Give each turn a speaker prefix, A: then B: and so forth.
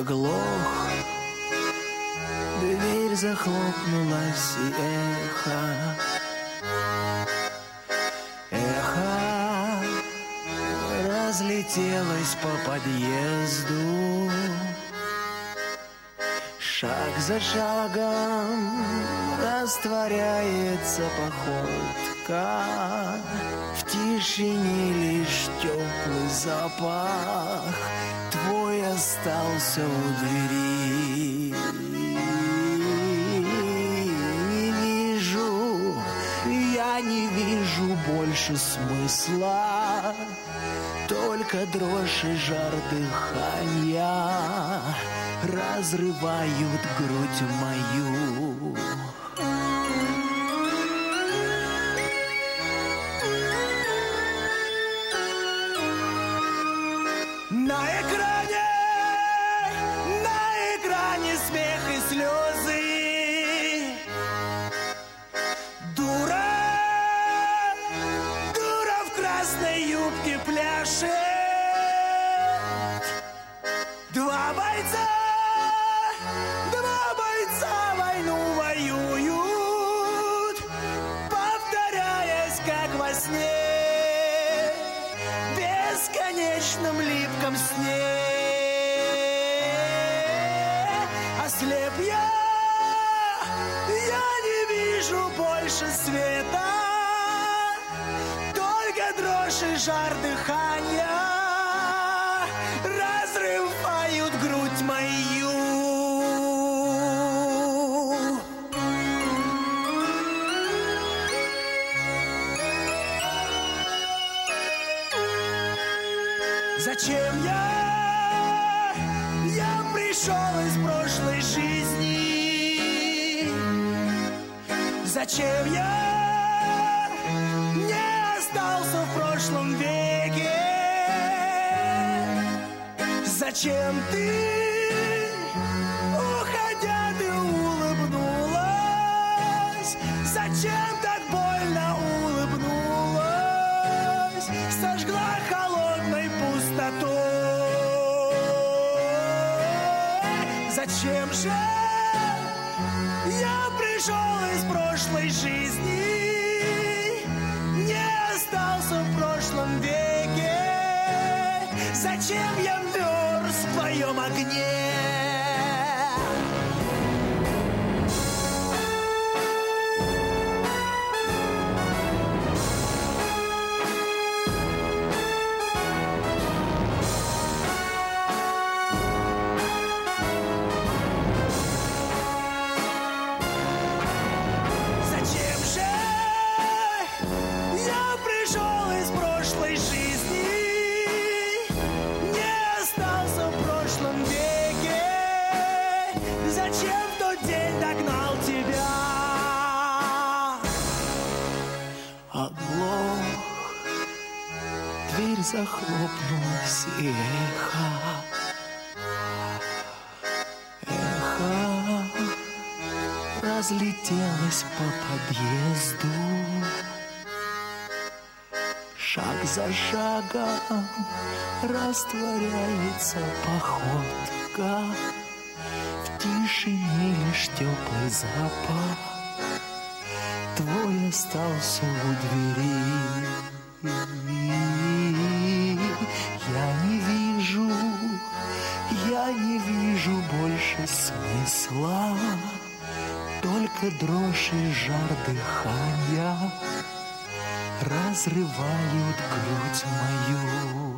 A: оглох. Дверь захлопнулась, и эхо разлетелось по подъезду. Шаг за шагом растворяется походка. В тишине лишь теплый запах твой остался у двери. Я не вижу больше смысла, только дрожь и жар дыхания разрывают грудь мою. На экране смех и слезы. Дура в красной юбке пляшет. Два бойца войну воюют, повторяясь, как во сне, бесконечном липком сне. Ослеп я не вижу больше света, только дрожь и жар дыхания разрывают грудь мою. Зачем я пришел из прошлой жизни? Зачем я не остался в прошлом веке? Зачем ты, уходя, ты улыбнулась? Зачем так больно улыбнулась? Сожгла холодной пустотой. Зачем же я пришел из прошлой жизни, не остался в прошлом веке? Зачем я мерз в твоем огне? Дверь захлопнулась, и эхо разлетелось по подъезду. Шаг за шагом растворяется походка. В тишине лишь теплый запах твой остался у двери. Я не вижу больше смысла, только дрожь и жар дыхания разрывают грудь мою.